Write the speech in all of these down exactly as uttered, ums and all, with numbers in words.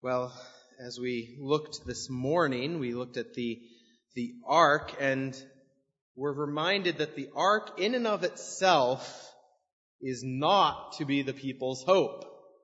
Well, as we looked this morning, we looked at the, the ark, and we're reminded that the ark in and of itself is not to be the people's hope.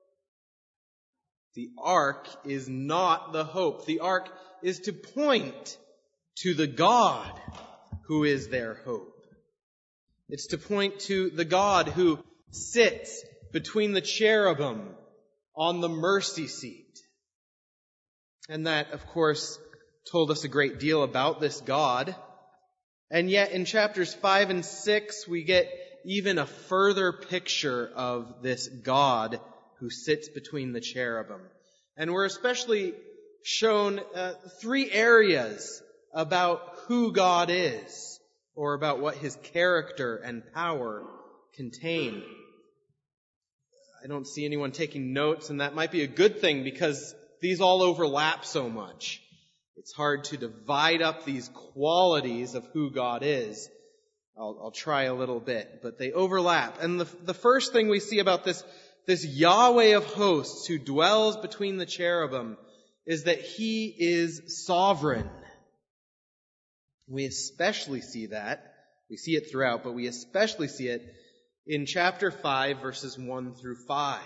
The ark is not the hope. The ark is to point to the God who is their hope. It's to point to the God who sits between the cherubim on the mercy seat. And that, of course, told us a great deal about this God. And yet in chapters five and six, we get even a further picture of this God who sits between the cherubim. And we're especially shown uh, three areas about who God is, or about what his character and power contain. I don't see anyone taking notes, and that might be a good thing because these all overlap so much. It's hard to divide up these qualities of who God is. I'll, I'll try a little bit, but they overlap. And the, the first thing we see about this, this Yahweh of hosts who dwells between the cherubim is that he is sovereign. We especially see that. We see it throughout, but we especially see it in chapter five, verses one through five.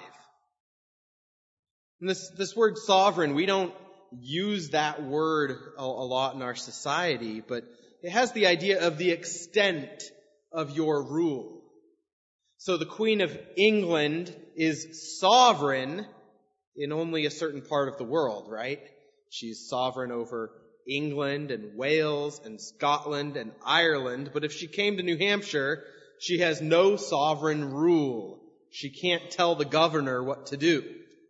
And this, this word sovereign, we don't use that word a, a lot in our society, but it has the idea of the extent of your rule. So the Queen of England is sovereign in only a certain part of the world, right? She's sovereign over England and Wales and Scotland and Ireland, but if she came to New Hampshire, she has no sovereign rule. She can't tell the governor what to do.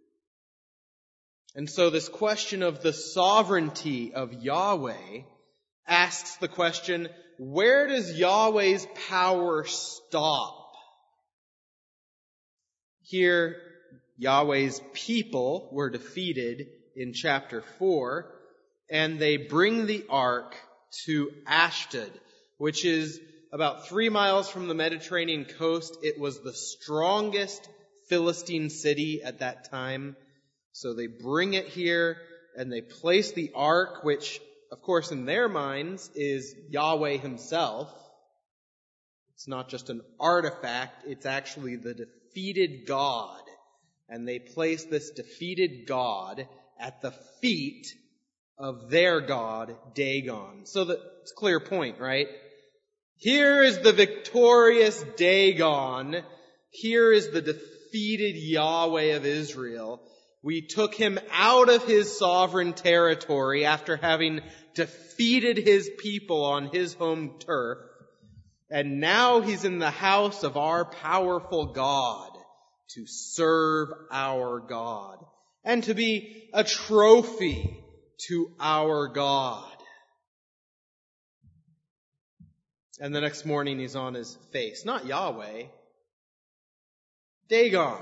And so this question of the sovereignty of Yahweh asks the question, where does Yahweh's power stop? Here, Yahweh's people were defeated in chapter four, and they bring the ark to Ashdod, which is about three miles from the Mediterranean coast. It was the strongest Philistine city at that time. So they bring it here, and they place the ark, which, of course, in their minds is Yahweh himself. It's not just an artifact, it's actually the defeated God. And they place this defeated God at the feet of their god, Dagon. So that's a clear point, right? Here is the victorious Dagon. Here is the defeated Yahweh of Israel. We took him out of his sovereign territory after having defeated his people on his home turf. And now he's in the house of our powerful God to serve our God and to be a trophy to our God. And the next morning he's on his face. Not Yahweh. Dagon.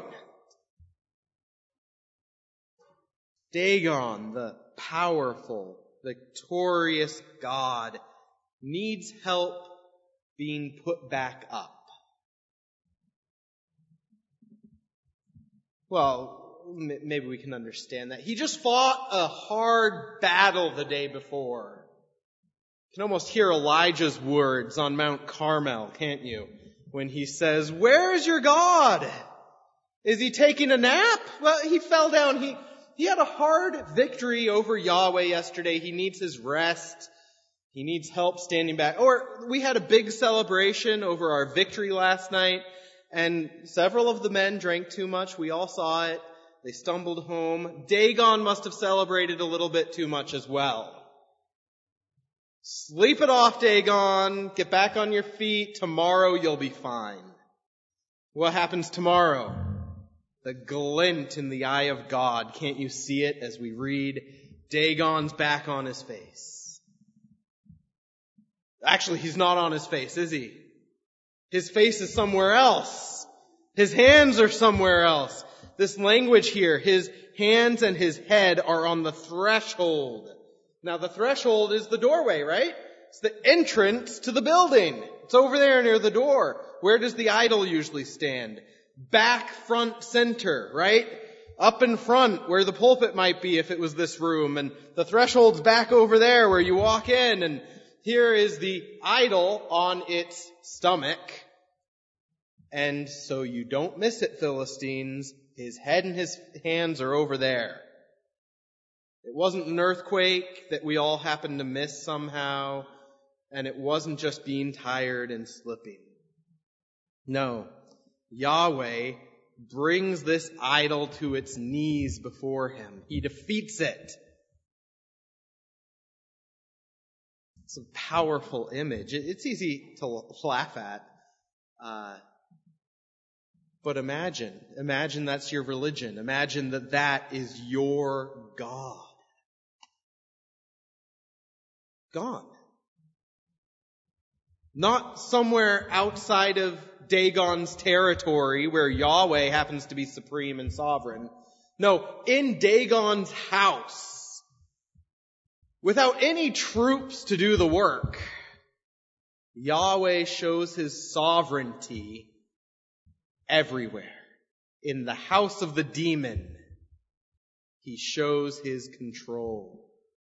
Dagon, the powerful, victorious God, needs help being put back up. Well, m- maybe we can understand that. He just fought a hard battle the day before. You can almost hear Elijah's words on Mount Carmel, can't you? When he says, "Where is your God? Is he taking a nap?" Well, he fell down. He, he had a hard victory over Yahweh yesterday. He needs his rest. He needs help standing back. Or we had a big celebration over our victory last night, and several of the men drank too much. We all saw it. They stumbled home. Dagon must have celebrated a little bit too much as well. Sleep it off, Dagon. Get back on your feet. Tomorrow you'll be fine. What happens tomorrow? The glint in the eye of God. Can't you see it as we read? Dagon's back on his face. Actually, he's not on his face, is he? His face is somewhere else. His hands are somewhere else. This language here, his hands and his head are on the threshold. Now the threshold is the doorway, right? It's the entrance to the building. It's over there near the door. Where does the idol usually stand? Back, front, center, right? up in front where the pulpit might be if it was this room, and the threshold's back over there where you walk in, and here is the idol on its stomach. And so you don't miss it, Philistines. His head and his hands are over there. It wasn't an earthquake that we all happened to miss somehow, and it wasn't just being tired and slipping. No, Yahweh brings this idol to its knees before him. He defeats it. It's a powerful image. It's easy to laugh at. Uh, but imagine, imagine that's your religion. Imagine that that is your God. Gone. Not somewhere outside of Dagon's territory where Yahweh happens to be supreme and sovereign. No, in Dagon's house. Without any troops to do the work, Yahweh shows his sovereignty everywhere. In the house of the demon, he shows his control.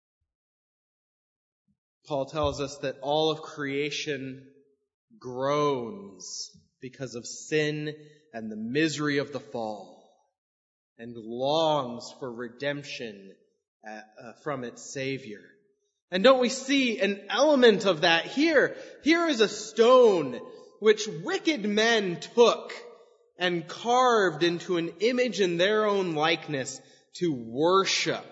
Paul tells us that all of creation groans because of sin and the misery of the fall, and longs for redemption uh, uh, from its Savior. And don't we see an element of that here? Here is a stone which wicked men took and carved into an image in their own likeness to worship.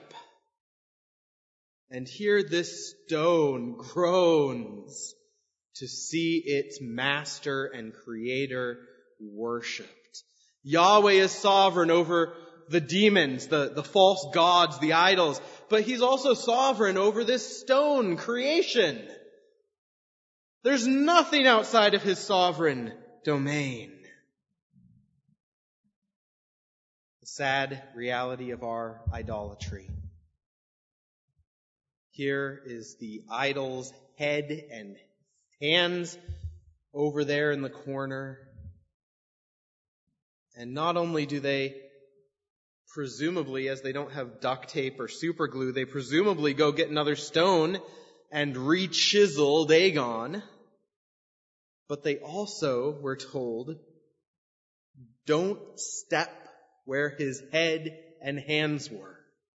And here this stone groans to see its master and creator worshipped. Yahweh is sovereign over the demons, the, the false gods, the idols, but he's also sovereign over this stone creation. There's nothing outside of his sovereign domain. The sad reality of our idolatry. Here is the idol's head and hands over there in the corner. And not only do they presumably, as they don't have duct tape or super glue, they presumably go get another stone and re-chisel Dagon. But they also, we're told, don't step where his head and hands were.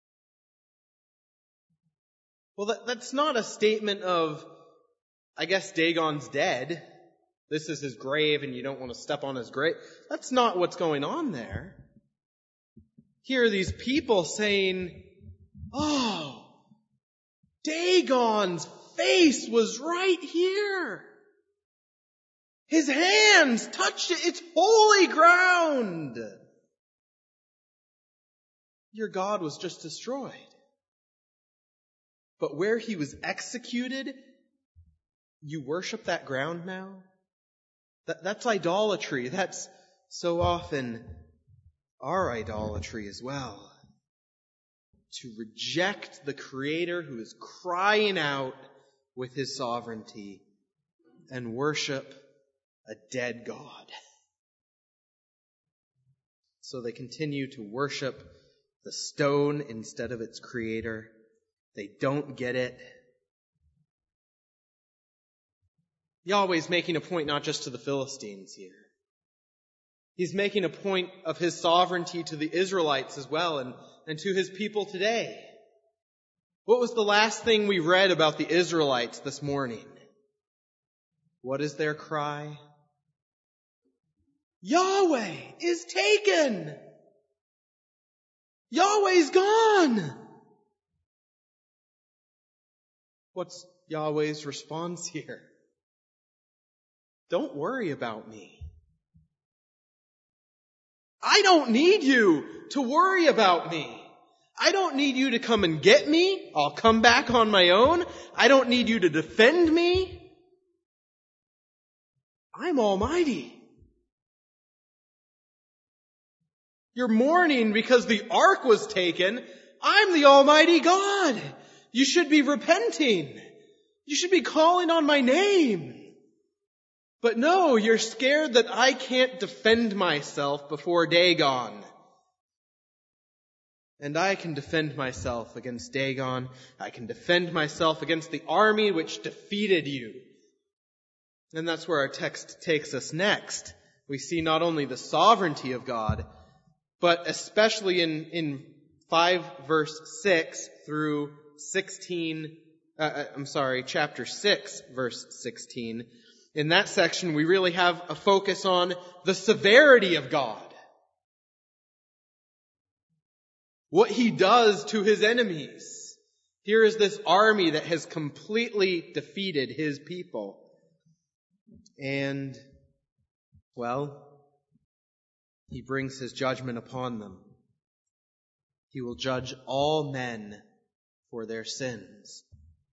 Well, that, that's not a statement of, I guess Dagon's dead. This is his grave and you don't want to step on his grave. That's not what's going on there. Here are these people saying, oh, Dagon's face was right here. His hands touched it. It's holy ground. Your God was just destroyed. But where he was executed, you worship that ground now? That, that's idolatry. That's so often our idolatry as well. To reject the Creator who is crying out with his sovereignty and worship a dead God. So they continue to worship the stone instead of its Creator. They don't get it. Yahweh's making a point not just to the Philistines here. He's making a point of his sovereignty to the Israelites as well, and, and to his people today. What was the last thing we read about the Israelites this morning? What is their cry? Yahweh is taken! Yahweh's gone! What's Yahweh's response here? Don't worry about me. I don't need you to worry about me. I don't need you to come and get me. I'll come back on my own. I don't need you to defend me. I'm almighty. You're mourning because the ark was taken. I'm the almighty God. You should be repenting. You should be calling on my name. But no, you're scared that I can't defend myself before Dagon. And I can defend myself against Dagon. I can defend myself against the army which defeated you. And that's where our text takes us next. We see not only the sovereignty of God, but especially in, in five verse six through sixteen, uh, I'm sorry, chapter six verse sixteen. In that section, we really have a focus on the severity of God. What he does to his enemies. Here is this army that has completely defeated his people. And, well, he brings his judgment upon them. He will judge all men for their sins.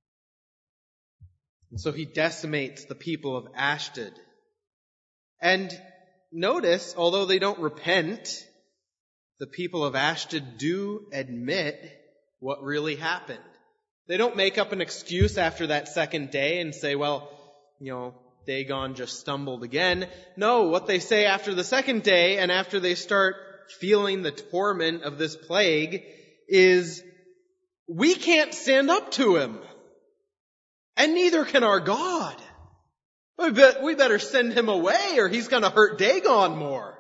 And so he decimates the people of Ashdod. And notice, although they don't repent, the people of Ashdod do admit what really happened. They don't make up an excuse after that second day and say, well, you know, Dagon just stumbled again. No, what they say after the second day and after they start feeling the torment of this plague is, we can't stand up to him. And neither can our God. We, bet, we better send him away or he's going to hurt Dagon more.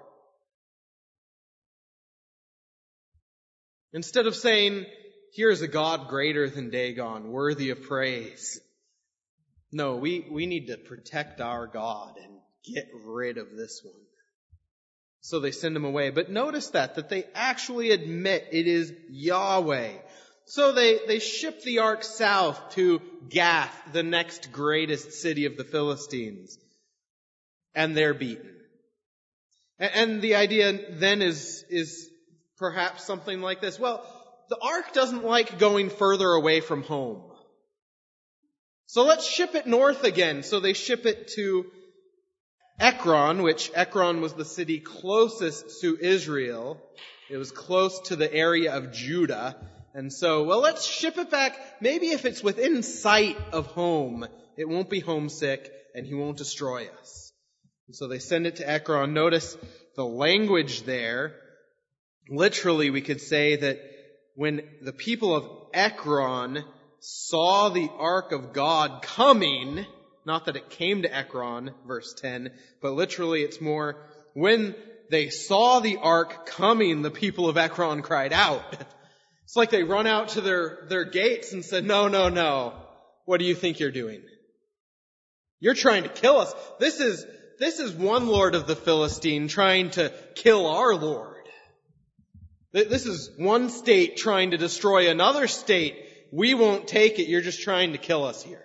Instead of saying, here's a God greater than Dagon, worthy of praise. No, we, we need to protect our God and get rid of this one. So they send him away. But notice that, that they actually admit it is Yahweh. So they, they ship the ark south to Gath, the next greatest city of the Philistines. And they're beaten. And, and the idea then is, is perhaps something like this. Well, the ark doesn't like going further away from home. So let's ship it north again. So they ship it to Ekron, which Ekron was the city closest to Israel. It was close to the area of Judah. And so, well, let's ship it back. Maybe if it's within sight of home, it won't be homesick and he won't destroy us. And so they send it to Ekron. Notice the language there. Literally, we could say that when the people of Ekron saw the ark of God coming, not that it came to Ekron, verse ten, but literally it's more, when they saw the ark coming, the people of Ekron cried out. It's like they run out to their, their gates and said, no, no, no. What do you think you're doing? You're trying to kill us. This is, this is one lord of the Philistine trying to kill our Lord. This is one state trying to destroy another state. We won't take it. You're just trying to kill us here.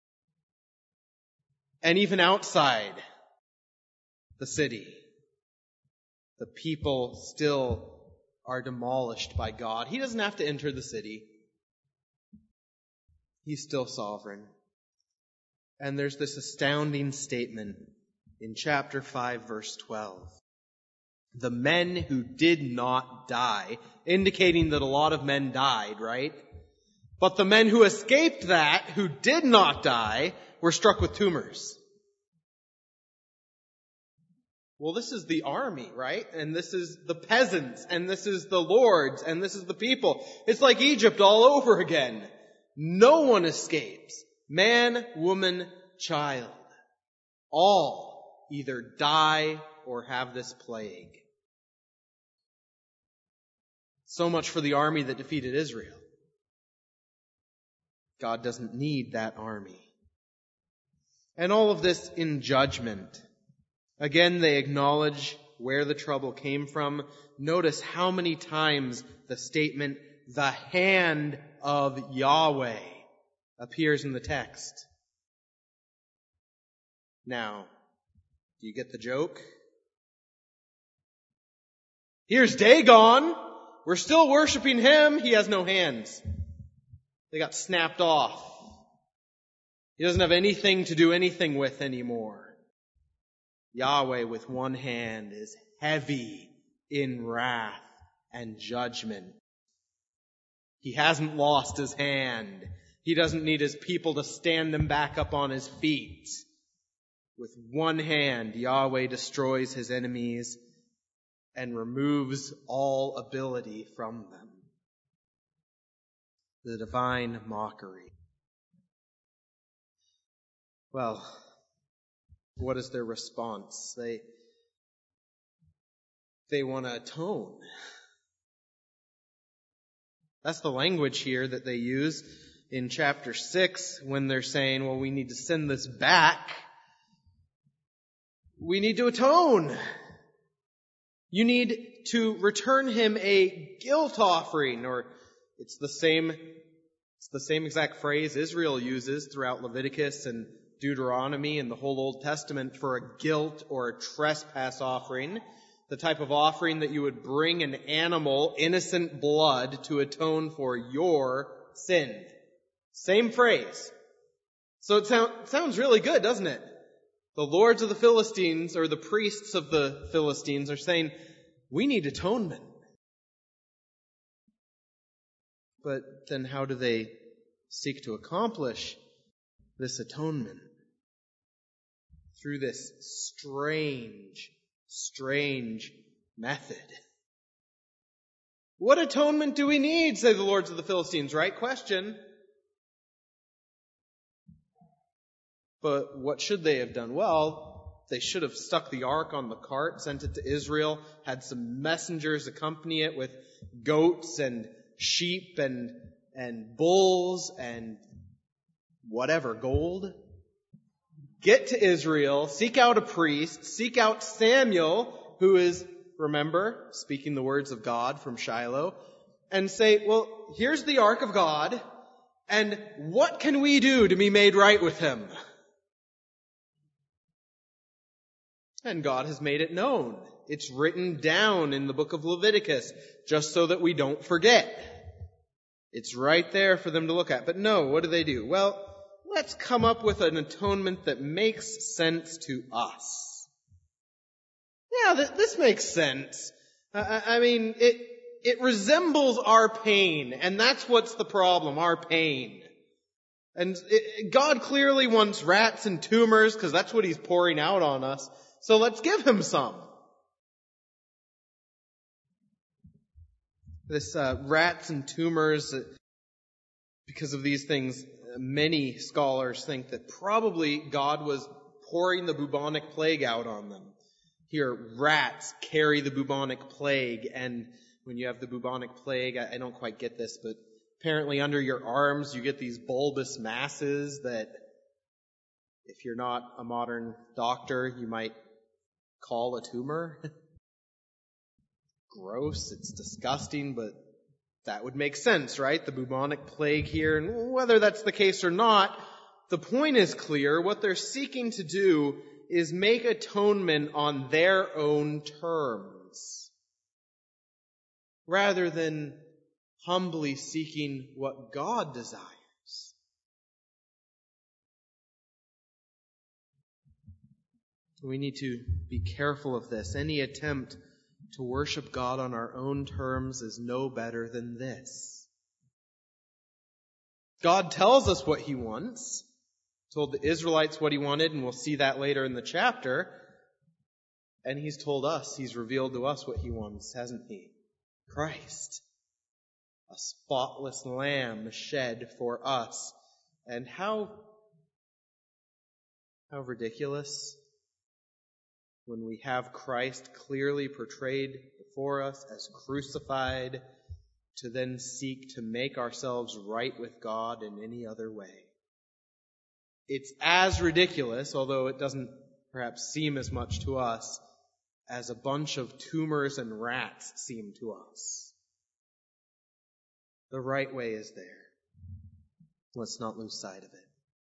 And even outside the city, the people still are demolished by God. He doesn't have to enter the city. He's still sovereign. And there's this astounding statement in chapter five, verse twelve. The men who did not die, indicating that a lot of men died, right? But the men who escaped that, who did not die, were struck with tumors. Well, this is the army, right? And this is the peasants, and this is the lords, and this is the people. It's like Egypt all over again. No one escapes. Man, woman, child. All either die or have this plague. So much for the army that defeated Israel. God doesn't need that army. And all of this in judgment. Again, they acknowledge where the trouble came from. Notice how many times the statement, the hand of Yahweh, appears in the text. Now, do you get the joke? Here's Dagon. We're still worshiping him. He has no hands. They got snapped off. He doesn't have anything to do anything with anymore. Yahweh with one hand is heavy in wrath and judgment. He hasn't lost his hand. He doesn't need his people to stand him back up on his feet. With one hand, Yahweh destroys his enemies and removes all ability from them. the divine mockery. Well, what is their response? They, they want to atone. That's the language here that they use in chapter six when they're saying, well, we need to send this back. We need to atone. You need to return him a guilt offering, or it's the same, it's the same exact phrase Israel uses throughout Leviticus and Deuteronomy and the whole Old Testament for a guilt or a trespass offering. The type of offering that you would bring an animal, innocent blood, to atone for your sin. Same phrase. So it sound, sounds really good, doesn't it? The lords of the Philistines, or the priests of the Philistines, are saying, we need atonement. But then how do they seek to accomplish this atonement? Through this strange, strange method. What atonement do we need, say the lords of the Philistines? Right question. But what should they have done? Well, they should have stuck the ark on the cart, sent it to Israel, had some messengers accompany it with goats and sheep and, and bulls and whatever, gold. Get to Israel, seek out a priest, seek out Samuel, who is, remember, speaking the words of God from Shiloh, and say, well, here's the ark of God, and what can we do to be made right with him? And God has made it known. It's written down in the book of Leviticus, just so that we don't forget. It's right there for them to look at. But no, what do they do? Well, let's come up with an atonement that makes sense to us. Yeah, th- this makes sense. Uh, I mean, it, it resembles our pain, and that's what's the problem, our pain. And it, God clearly wants rats and tumors, because that's what he's pouring out on us. So let's give him some. This uh, rats and tumors, uh, because of these things, many scholars think that probably God was pouring the bubonic plague out on them. Here, rats carry the bubonic plague, and when you have the bubonic plague, I, I don't quite get this, but apparently under your arms you get these bulbous masses that, if you're not a modern doctor, you might call a tumor. Gross, it's disgusting, but that would make sense, right? The bubonic plague here, and whether that's the case or not, the point is clear. What they're seeking to do is make atonement on their own terms, rather than humbly seeking what God desires. We need to be careful of this. Any attempt to worship God on our own terms is no better than this. God tells us what he wants. Told the Israelites what he wanted, and we'll see that later in the chapter. And he's told us, he's revealed to us what he wants, hasn't he? Christ. A spotless lamb shed for us. And how, how ridiculous when we have Christ clearly portrayed before us as crucified, to then seek to make ourselves right with God in any other way. It's as ridiculous, although it doesn't perhaps seem as much to us, as a bunch of tumors and rats seem to us. The right way is there. Let's not lose sight of it.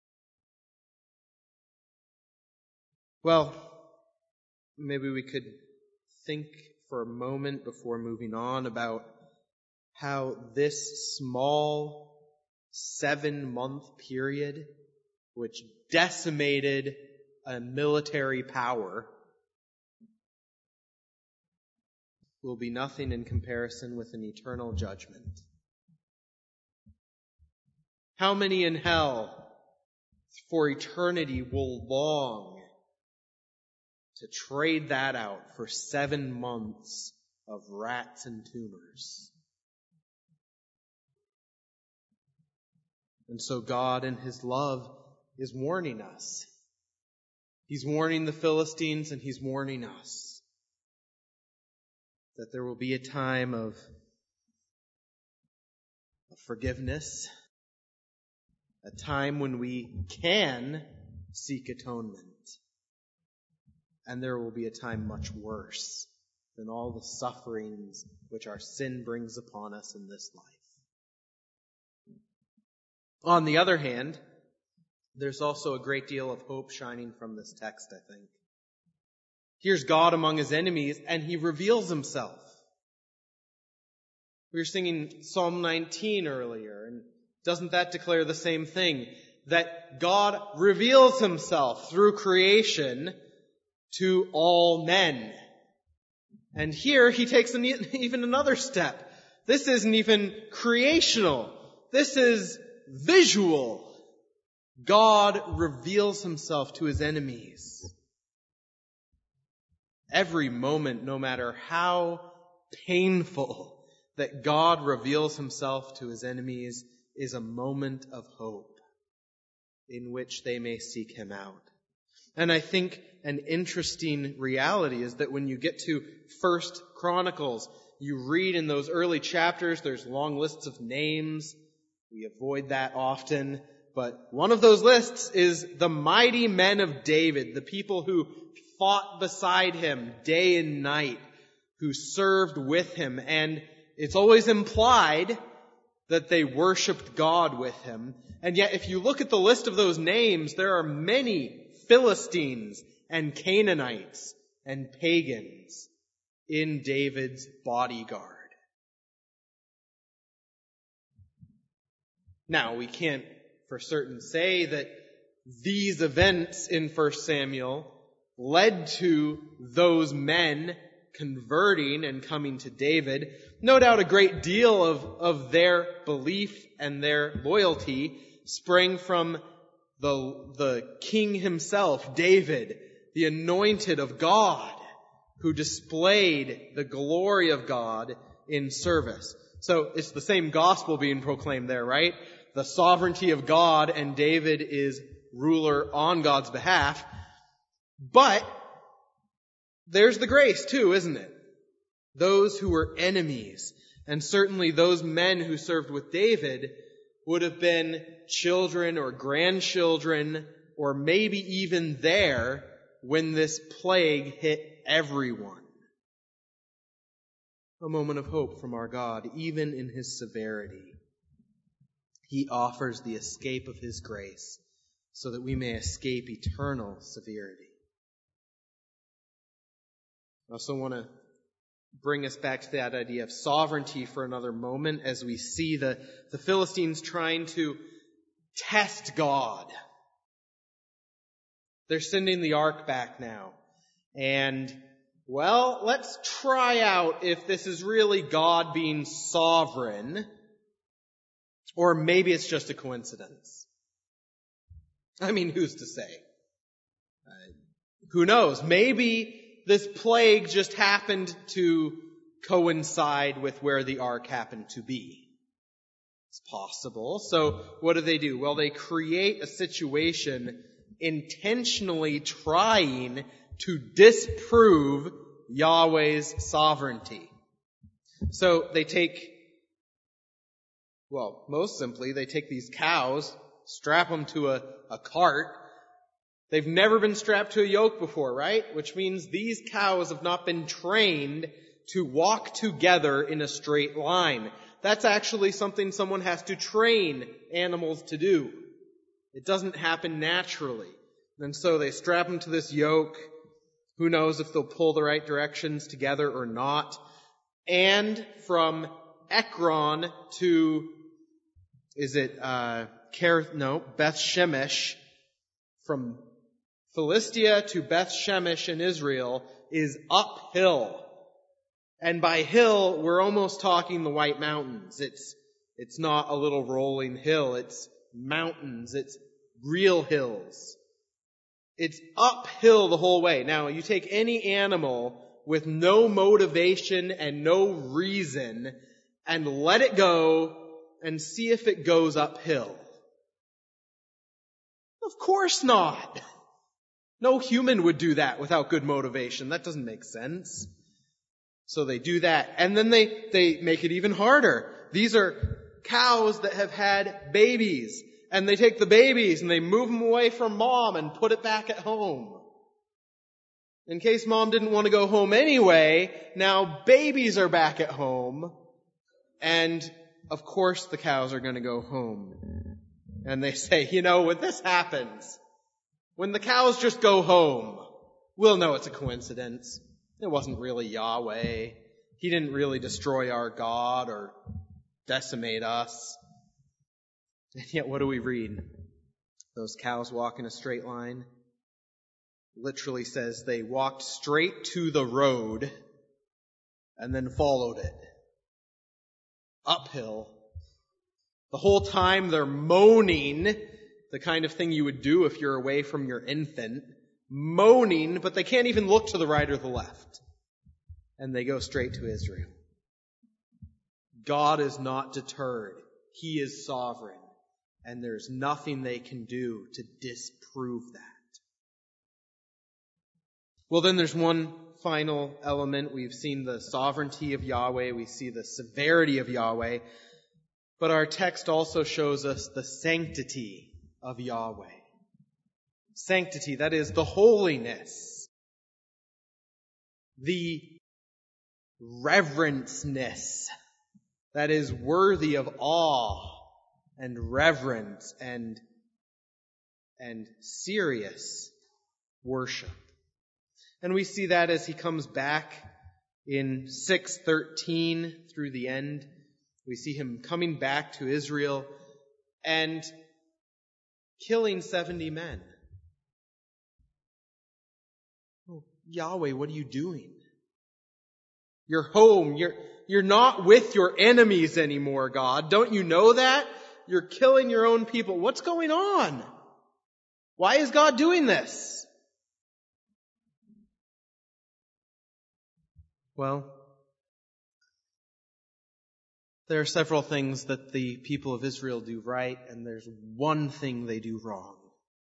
Well, maybe we could think for a moment before moving on about how this small seven-month period, which decimated a military power, will be nothing in comparison with an eternal judgment. How many in hell for eternity will long to trade that out for seven months of rats and tumors? And so God in his love is warning us. He's warning the Philistines and he's warning us that there will be a time of, of forgiveness, a time when we can seek atonement. And there will be a time much worse than all the sufferings which our sin brings upon us in this life. On the other hand, there's also a great deal of hope shining from this text, I think. Here's God among his enemies, and he reveals himself. We were singing Psalm nineteen earlier, and doesn't that declare the same thing? That God reveals himself through creation to all men. And here he takes an, even another step. This isn't even creational. This is visual. God reveals himself to his enemies. Every moment, no matter how painful, that God reveals himself to his enemies is a moment of hope in which they may seek him out. And I think an interesting reality is that when you get to First Chronicles, you read in those early chapters, there's long lists of names. We avoid that often. But one of those lists is the mighty men of David, the people who fought beside him day and night, who served with him. And it's always implied that they worshiped God with him. And yet, if you look at the list of those names, there are many Philistines and Canaanites and pagans in David's bodyguard. Now, we can't for certain say that these events in First Samuel led to those men converting and coming to David. No doubt a great deal of, of their belief and their loyalty sprang from the, the king himself, David, the anointed of God, who displayed the glory of God in service. So it's the same gospel being proclaimed there, right? The sovereignty of God, and David is ruler on God's behalf. But there's the grace too, isn't it? Those who were enemies, and certainly those men who served with David, would have been children or grandchildren, or maybe even there when this plague hit everyone. A moment of hope from our God, even in his severity. He offers the escape of his grace so that we may escape eternal severity. I also want to bring us back to that idea of sovereignty for another moment as we see the, the Philistines trying to test God. They're sending the ark back now. And, well, let's try out if this is really God being sovereign, or maybe it's just a coincidence. I mean, who's to say? Uh, who knows? Maybe this plague just happened to coincide with where the ark happened to be. It's possible. So what do they do? Well, they create a situation intentionally trying to disprove Yahweh's sovereignty. So they take, well, most simply, they take these cows, strap them to a, a cart. They've never been strapped to a yoke before, right? Which means these cows have not been trained to walk together in a straight line. That's actually something someone has to train animals to do. It doesn't happen naturally. And so they strap them to this yoke. Who knows if they'll pull the right directions together or not. And from Ekron to, is it, uh, Ker, no, Beth Shemesh, from Philistia to Beth Shemesh in Israel is uphill. And by hill, we're almost talking the White Mountains. It's, it's not a little rolling hill. It's mountains. It's real hills. It's uphill the whole way. Now, you take any animal with no motivation and no reason and let it go and see if it goes uphill. Of course not. No human would do that without good motivation. That doesn't make sense. So they do that. And then they, they make it even harder. These are cows that have had babies. And they take the babies and they move them away from mom and put it back at home. In case mom didn't want to go home anyway, now babies are back at home. And of course the cows are going to go home. And they say, you know, when this happens, when the cows just go home, we'll know it's a coincidence. It wasn't really Yahweh. He didn't really destroy our God or decimate us. And yet what do we read? Those cows walk in a straight line. Literally says they walked straight to the road and then followed it. Uphill. The whole time they're moaning, the kind of thing you would do if you're away from your infant. Moaning, but they can't even look to the right or the left. And they go straight to Israel. God is not deterred. He is sovereign. And there's nothing they can do to disprove that. Well, then there's one final element. We've seen the sovereignty of Yahweh. We see the severity of Yahweh. But our text also shows us the sanctity of Yahweh. Sanctity, that is the holiness. The reverenceness that is worthy of awe and reverence and, and serious worship. And we see that as he comes back in six thirteen through the end. We see him coming back to Israel and killing seventy men. Oh, Yahweh, what are you doing? You're home. You're, you're not with your enemies anymore, God. Don't you know that? You're killing your own people. What's going on? Why is God doing this? Well, there are several things that the people of Israel do right, and there's one thing they do wrong.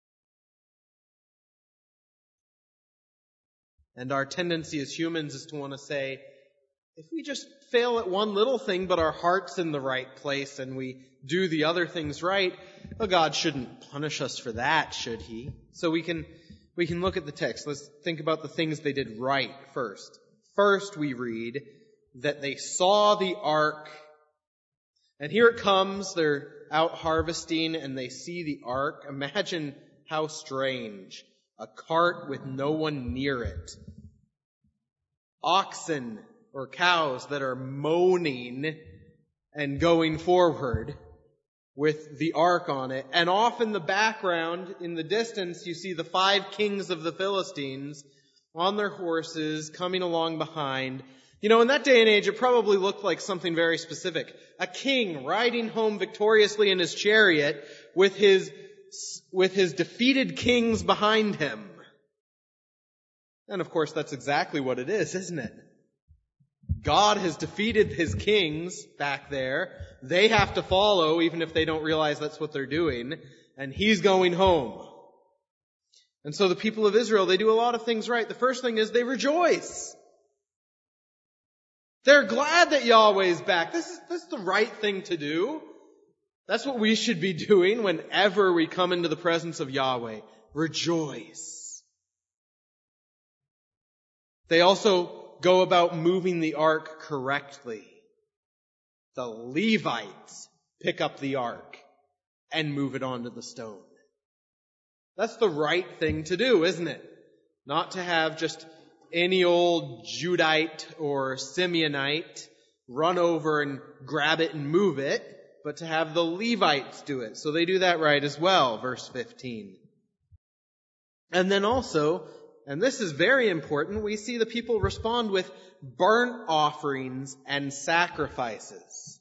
And our tendency as humans is to want to say, if we just fail at one little thing, but our heart's in the right place and we do the other things right, well, God shouldn't punish us for that, should He? So we can, we can look at the text. Let's think about the things they did right first. First, we read that they saw the ark. And here it comes. They're out harvesting and they see the ark. Imagine how strange. A cart with no one near it. Oxen or cows that are moaning and going forward with the ark on it. And off in the background, in the distance, you see the five kings of the Philistines on their horses, coming along behind. You know, in that day and age, it probably looked like something very specific. A king riding home victoriously in his chariot with his, with his defeated kings behind him. And of course, that's exactly what it is, isn't it? God has defeated his kings back there. They have to follow, even if they don't realize that's what they're doing. And he's going home. And so the people of Israel, they do a lot of things right. The first thing is they rejoice. They're glad that Yahweh is back. This is, this is the right thing to do. That's what we should be doing whenever we come into the presence of Yahweh. Rejoice. They also go about moving the ark correctly. The Levites pick up the ark and move it onto the stone. That's the right thing to do, isn't it? Not to have just any old Judite or Simeonite run over and grab it and move it, but to have the Levites do it. So they do that right as well, verse fifteen. And then also, and this is very important, we see the people respond with burnt offerings and sacrifices.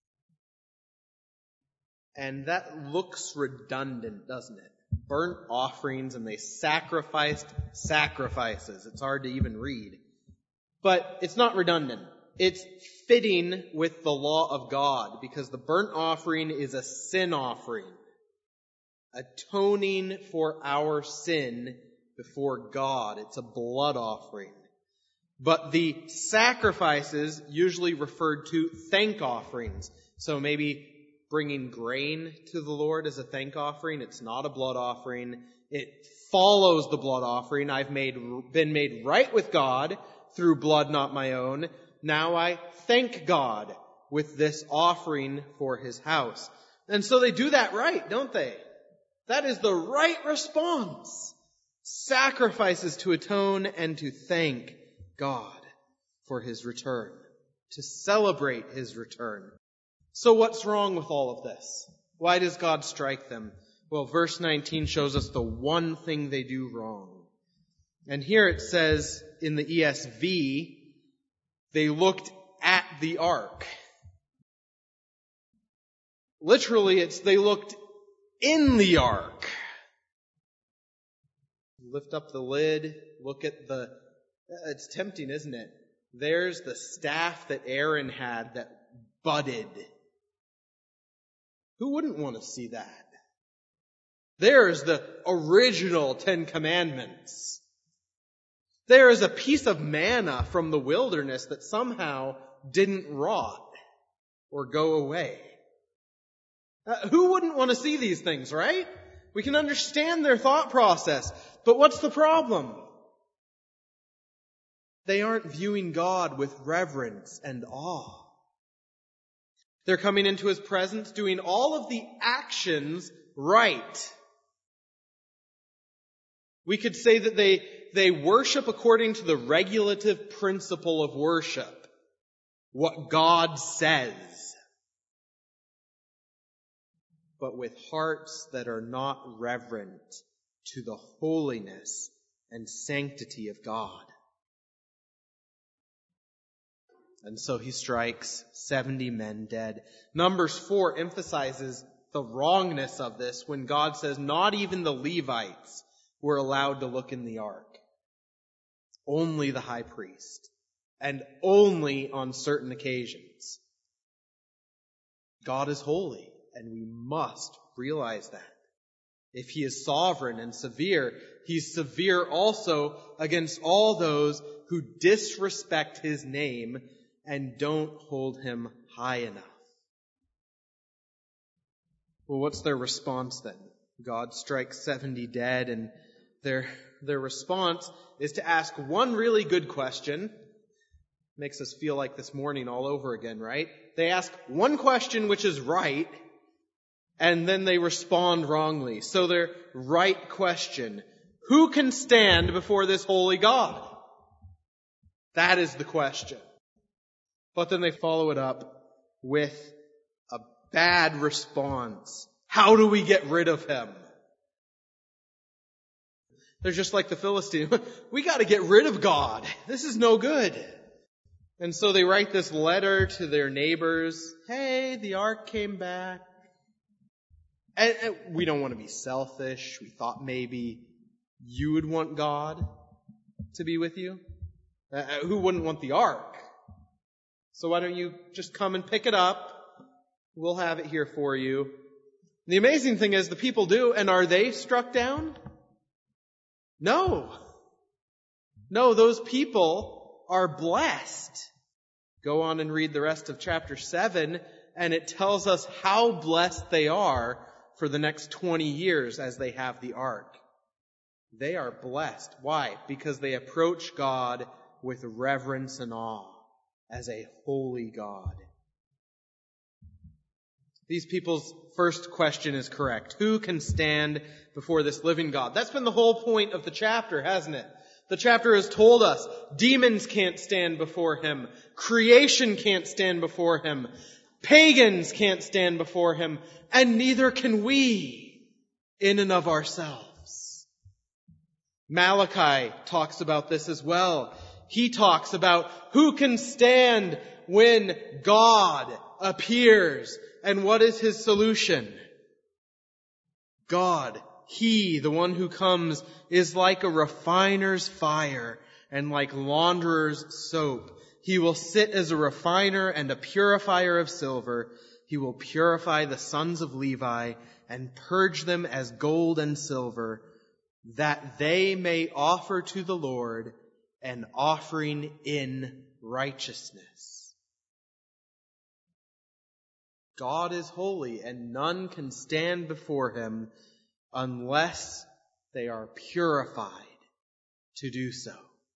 And that looks redundant, doesn't it? Burnt offerings and they sacrificed sacrifices. It's hard to even read. But it's not redundant. It's fitting with the law of God because the burnt offering is a sin offering. atoning for our sin before God. It's a blood offering. But the sacrifices usually referred to thank offerings. So maybe bringing grain to the Lord as a thank offering. It's not a blood offering. It follows the blood offering. I've made, been made right with God through blood not my own. Now I thank God with this offering for his house. And so they do that right, don't they? That is the right response. Sacrifices to atone and to thank God for his return, to celebrate his return. So what's wrong with all of this? Why does God strike them? Well, verse nineteen shows us the one thing they do wrong. And here it says in the E S V, they looked at the ark. Literally, it's they looked in the ark. Lift up the lid, look at the... It's tempting, isn't it? There's the staff that Aaron had that budded. Who wouldn't want to see that? There's the original Ten Commandments. There is a piece of manna from the wilderness that somehow didn't rot or go away. Uh, who wouldn't want to see these things, right? We can understand their thought process. But what's the problem? They aren't viewing God with reverence and awe. They're coming into his presence, doing all of the actions right. We could say that they, they worship according to the regulative principle of worship. What God says. But with hearts that are not reverent to the holiness and sanctity of God. And so he strikes seventy men dead. Numbers four emphasizes the wrongness of this when God says not even the Levites were allowed to look in the ark. Only the high priest. And only on certain occasions. God is holy, and we must realize that. If he is sovereign and severe, he's severe also against all those who disrespect his name and don't hold him high enough. Well, what's their response then? God strikes seventy dead, and their, their response is to ask one really good question. Makes us feel like this morning all over again, right? They ask one question which is right, and then they respond wrongly. So their right question, who can stand before this holy God? That is the question. But then they follow it up with a bad response. How do we get rid of him? They're just like the Philistine. We got to get rid of God. This is no good. And so they write this letter to their neighbors. Hey, the ark came back. And, and we don't want to be selfish. We thought maybe you would want God to be with you. Uh, who wouldn't want the ark? So why don't you just come and pick it up? We'll have it here for you. The amazing thing is the people do, and are they struck down? No. No, those people are blessed. Go on and read the rest of chapter seven, and it tells us how blessed they are for the next twenty years as they have the ark. They are blessed. Why? Because they approach God with reverence and awe as a holy God. These people's first question is correct. Who can stand before this living God? That's been the whole point of the chapter, hasn't it? The chapter has told us demons can't stand before him. Creation can't stand before him. Pagans can't stand before him. And neither can we in and of ourselves. Malachi talks about this as well. He talks about who can stand when God appears. And what is his solution? God, he, the one who comes, is like a refiner's fire and like launderer's soap. He will sit as a refiner and a purifier of silver. He will purify the sons of Levi and purge them as gold and silver, that they may offer to the Lord an offering in righteousness. God is holy, and none can stand before him unless they are purified to do so.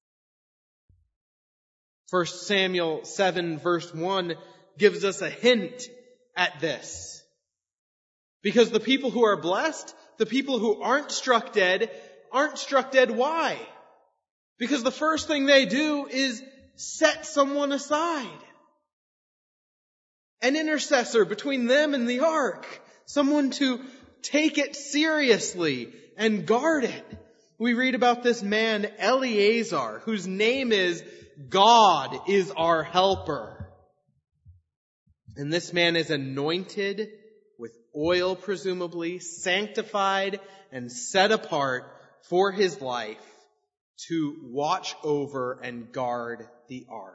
First Samuel seven verse one gives us a hint at this. Because the people who are blessed, the people who aren't struck dead, aren't struck dead. Why? Because the first thing they do is set someone aside. An intercessor between them and the ark. Someone to take it seriously and guard it. We read about this man, Eleazar, whose name is God is our helper. And this man is anointed with oil, presumably, sanctified and set apart for his life to watch over and guard the ark.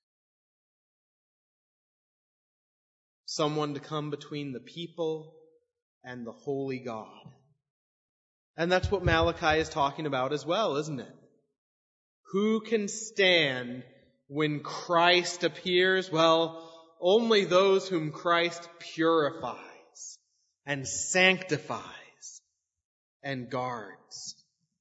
Someone to come between the people and the holy God. And that's what Malachi is talking about as well, isn't it? Who can stand when Christ appears? Well, only those whom Christ purifies and sanctifies and guards.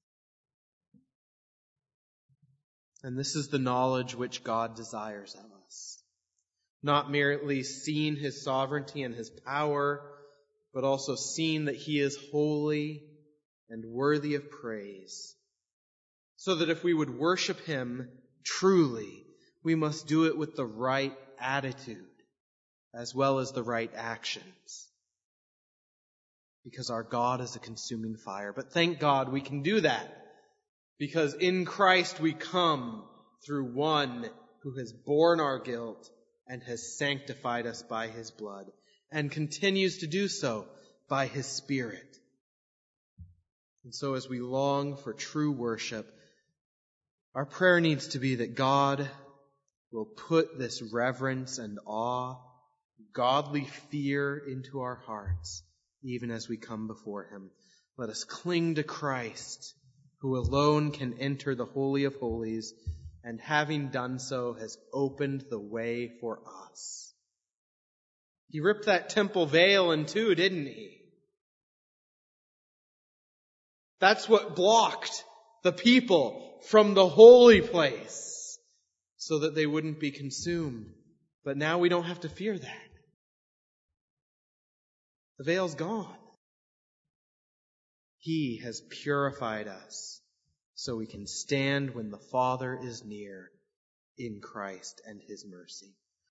And this is the knowledge which God desires of us. Not merely seeing his sovereignty and his power, but also seeing that he is holy and worthy of praise. So that if we would worship him truly, we must do it with the right attitude as well as the right actions. Because our God is a consuming fire. But thank God we can do that. Because in Christ we come through one who has borne our guilt and has sanctified us by his blood, and continues to do so by his Spirit. And so as we long for true worship, our prayer needs to be that God will put this reverence and awe, godly fear into our hearts, even as we come before him. Let us cling to Christ, who alone can enter the Holy of Holies, and having done so has opened the way for us. He ripped that temple veil in two, didn't he? That's what blocked the people from the holy place, so that they wouldn't be consumed. But now we don't have to fear that. The veil's gone. He has purified us so we can stand when the Father is near in Christ and his mercy.